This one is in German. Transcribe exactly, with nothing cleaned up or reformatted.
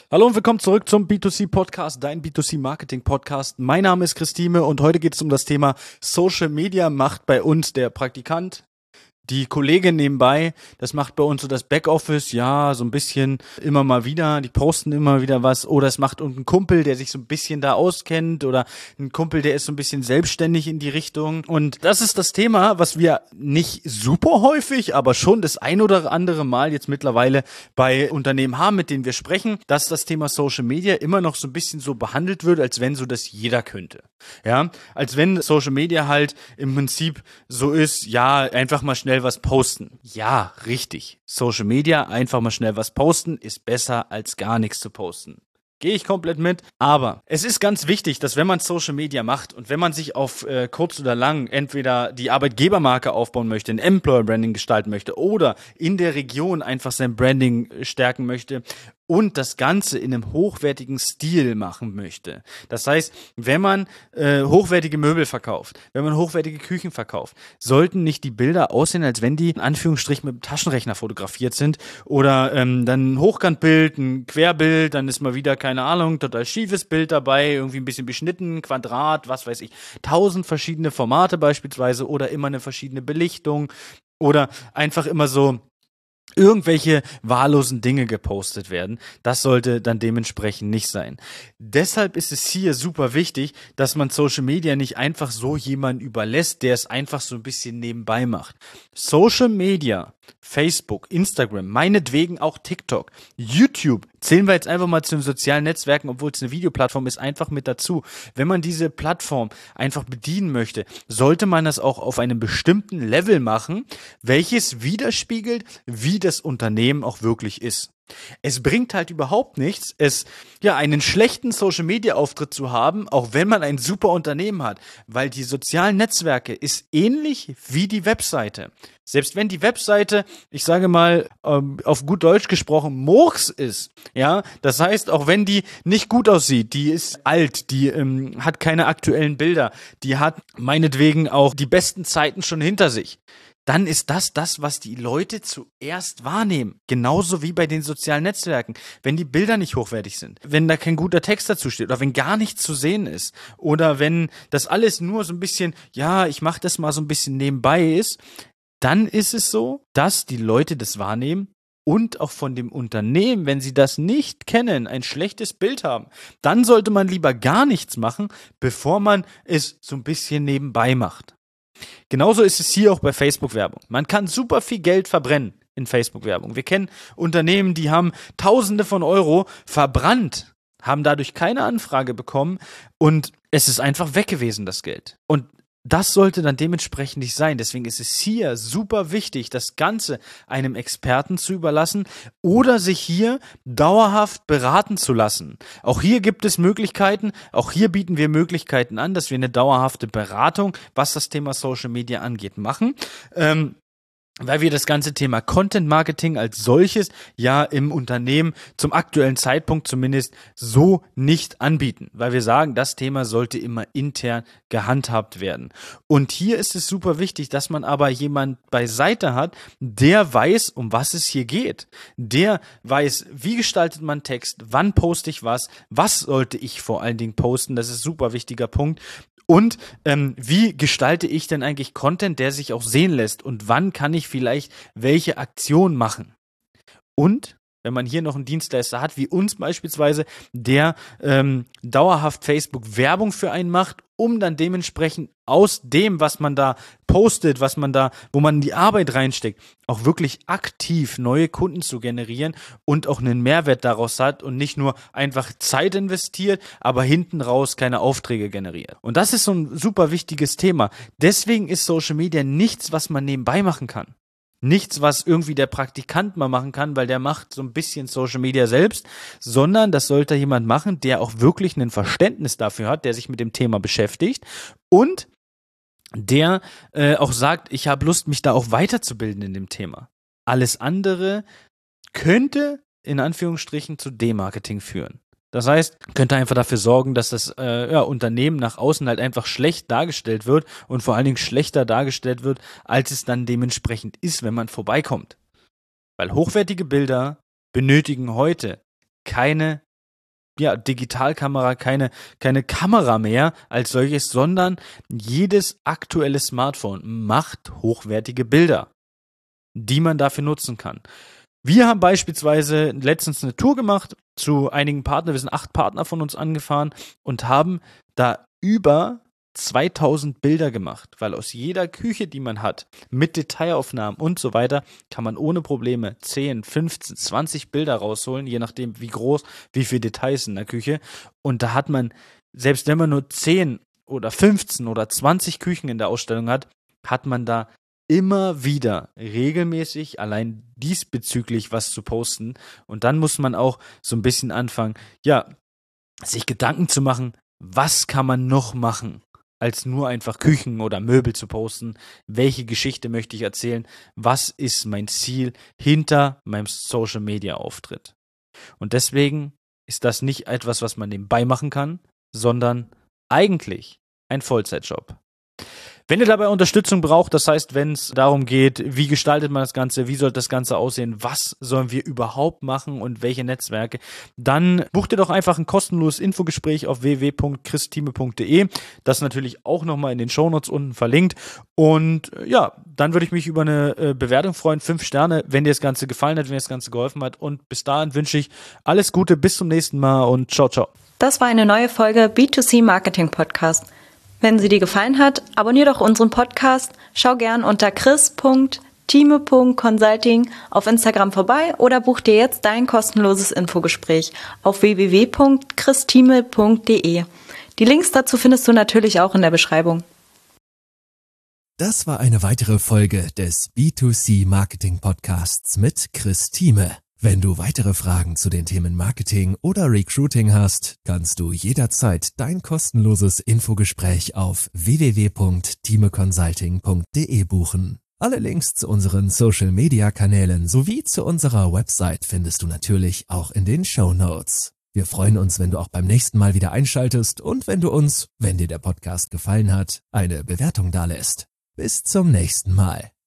Hallo und willkommen zurück zum B zwei C Podcast, dein B zwei C Marketing Podcast. Mein Name ist Christine und heute geht es um das Thema Social Media. Macht bei uns der Praktikant, die Kollegin nebenbei, das macht bei uns so das Backoffice, ja, so ein bisschen immer mal wieder, die posten immer wieder was, oder es macht irgendein Kumpel, der sich so ein bisschen da auskennt, oder ein Kumpel, der ist so ein bisschen selbstständig in die Richtung. Und das ist das Thema, was wir nicht super häufig, aber schon das ein oder andere Mal jetzt mittlerweile bei Unternehmen haben, mit denen wir sprechen, dass das Thema Social Media immer noch so ein bisschen so behandelt wird, als wenn so das jeder könnte. Ja, als wenn Social Media halt im Prinzip so ist, ja, einfach mal schnell was posten. Ja, richtig. Social Media, einfach mal schnell was posten, ist besser als gar nichts zu posten. Gehe ich komplett mit. Aber es ist ganz wichtig, dass wenn man Social Media macht und wenn man sich auf äh, kurz oder lang entweder die Arbeitgebermarke aufbauen möchte, ein Employer Branding gestalten möchte oder in der Region einfach sein Branding stärken möchte und das Ganze in einem hochwertigen Stil machen möchte. Das heißt, wenn man äh, hochwertige Möbel verkauft, wenn man hochwertige Küchen verkauft, sollten nicht die Bilder aussehen, als wenn die in Anführungsstrichen mit dem Taschenrechner fotografiert sind oder ähm, dann ein Hochkantbild, ein Querbild, dann ist mal wieder, keine Ahnung, total schiefes Bild dabei, irgendwie ein bisschen beschnitten, Quadrat, was weiß ich, tausend verschiedene Formate beispielsweise oder immer eine verschiedene Belichtung oder einfach immer so irgendwelche wahllosen Dinge gepostet werden. Das sollte dann dementsprechend nicht sein. Deshalb ist es hier super wichtig, dass man Social Media nicht einfach so jemanden überlässt, der es einfach so ein bisschen nebenbei macht. Social Media, Facebook, Instagram, meinetwegen auch TikTok, YouTube, zählen wir jetzt einfach mal zu den sozialen Netzwerken, obwohl es eine Videoplattform ist, einfach mit dazu. Wenn man diese Plattform einfach bedienen möchte, sollte man das auch auf einem bestimmten Level machen, welches widerspiegelt, wie das Unternehmen auch wirklich ist. Es bringt halt überhaupt nichts, es ja einen schlechten Social-Media-Auftritt zu haben, auch wenn man ein super Unternehmen hat, weil die sozialen Netzwerke ist ähnlich wie die Webseite. Selbst wenn die Webseite, ich sage mal, ähm, auf gut Deutsch gesprochen, Murks ist, ja, das heißt, auch wenn die nicht gut aussieht, die ist alt, die ähm, hat keine aktuellen Bilder, die hat meinetwegen auch die besten Zeiten schon hinter sich, dann ist das das, was die Leute zuerst wahrnehmen. Genauso wie bei den sozialen Netzwerken. Wenn die Bilder nicht hochwertig sind, wenn da kein guter Text dazu steht oder wenn gar nichts zu sehen ist oder wenn das alles nur so ein bisschen, ja, ich mache das mal so ein bisschen nebenbei ist, dann ist es so, dass die Leute das wahrnehmen und auch von dem Unternehmen, wenn sie das nicht kennen, ein schlechtes Bild haben. Dann sollte man lieber gar nichts machen, bevor man es so ein bisschen nebenbei macht. Genauso ist es hier auch bei Facebook-Werbung. Man kann super viel Geld verbrennen in Facebook-Werbung. Wir kennen Unternehmen, die haben Tausende von Euro verbrannt, haben dadurch keine Anfrage bekommen und es ist einfach weg gewesen, das Geld. Und das sollte dann dementsprechend nicht sein. Deswegen ist es hier super wichtig, das Ganze einem Experten zu überlassen oder sich hier dauerhaft beraten zu lassen. Auch hier gibt es Möglichkeiten, auch hier bieten wir Möglichkeiten an, dass wir eine dauerhafte Beratung, was das Thema Social Media angeht, machen. Ähm, weil wir das ganze Thema Content Marketing als solches ja im Unternehmen zum aktuellen Zeitpunkt zumindest so nicht anbieten, weil wir sagen, das Thema sollte immer intern gehandhabt werden. Und hier ist es super wichtig, dass man aber jemand beiseite hat, der weiß, um was es hier geht. Der weiß, wie gestaltet man Text, wann poste ich was, was sollte ich vor allen Dingen posten, das ist ein super wichtiger Punkt. Und ähm, wie gestalte ich denn eigentlich Content, der sich auch sehen lässt? Und wann kann ich vielleicht welche Aktion machen? Und wenn man hier noch einen Dienstleister hat, wie uns beispielsweise, der ähm, dauerhaft Facebook-Werbung für einen macht, um dann dementsprechend aus dem, was man da postet, was man da, wo man die Arbeit reinsteckt, auch wirklich aktiv neue Kunden zu generieren und auch einen Mehrwert daraus hat und nicht nur einfach Zeit investiert, aber hinten raus keine Aufträge generiert. Und das ist so ein super wichtiges Thema. Deswegen ist Social Media nichts, was man nebenbei machen kann. Nichts, was irgendwie der Praktikant mal machen kann, weil der macht so ein bisschen Social Media selbst, sondern das sollte jemand machen, der auch wirklich ein Verständnis dafür hat, der sich mit dem Thema beschäftigt und der äh, auch sagt, ich habe Lust, mich da auch weiterzubilden in dem Thema. Alles andere könnte in Anführungsstrichen zu Demarketing führen. Das heißt, könnte einfach dafür sorgen, dass das äh, ja, Unternehmen nach außen halt einfach schlecht dargestellt wird und vor allen Dingen schlechter dargestellt wird, als es dann dementsprechend ist, wenn man vorbeikommt. Weil hochwertige Bilder benötigen heute keine ja, Digitalkamera, keine, keine Kamera mehr als solches, sondern jedes aktuelle Smartphone macht hochwertige Bilder, die man dafür nutzen kann. Wir haben beispielsweise letztens eine Tour gemacht zu einigen Partnern, wir sind acht Partner von uns angefahren und haben da über zweitausend Bilder gemacht, weil aus jeder Küche, die man hat, mit Detailaufnahmen und so weiter, kann man ohne Probleme zehn, fünfzehn, zwanzig Bilder rausholen, je nachdem wie groß, wie viele Details in der Küche. Und da hat man, selbst wenn man nur zehn oder fünfzehn oder zwanzig Küchen in der Ausstellung hat, hat man da immer wieder regelmäßig allein diesbezüglich was zu posten. Und dann muss man auch so ein bisschen anfangen, ja, sich Gedanken zu machen, was kann man noch machen, als nur einfach Küchen oder Möbel zu posten. Welche Geschichte möchte ich erzählen? Was ist mein Ziel hinter meinem Social-Media-Auftritt? Und deswegen ist das nicht etwas, was man nebenbei machen kann, sondern eigentlich ein Vollzeitjob. Wenn ihr dabei Unterstützung braucht, das heißt, wenn es darum geht, wie gestaltet man das Ganze, wie soll das Ganze aussehen, was sollen wir überhaupt machen und welche Netzwerke, dann bucht ihr doch einfach ein kostenloses Infogespräch auf w w w punkt christime punkt de. Das ist natürlich auch nochmal in den Shownotes unten verlinkt. Und ja, dann würde ich mich über eine äh, Bewertung freuen, fünf Sterne, wenn dir das Ganze gefallen hat, wenn dir das Ganze geholfen hat. Und bis dahin wünsche ich alles Gute, bis zum nächsten Mal und ciao, ciao. Das war eine neue Folge B zwei C Marketing Podcast. Wenn sie dir gefallen hat, abonnier doch unseren Podcast, schau gern unter chris punkt time punkt consulting auf Instagram vorbei oder buch dir jetzt dein kostenloses Infogespräch auf w w w punkt christime punkt de. Die Links dazu findest du natürlich auch in der Beschreibung. Das war eine weitere Folge des B zwei C Marketing Podcasts mit Christime. Wenn du weitere Fragen zu den Themen Marketing oder Recruiting hast, kannst du jederzeit dein kostenloses Infogespräch auf w w w punkt time consulting punkt de buchen. Alle Links zu unseren Social-Media-Kanälen sowie zu unserer Website findest du natürlich auch in den Shownotes. Wir freuen uns, wenn du auch beim nächsten Mal wieder einschaltest und wenn du uns, wenn dir der Podcast gefallen hat, eine Bewertung dalässt. Bis zum nächsten Mal.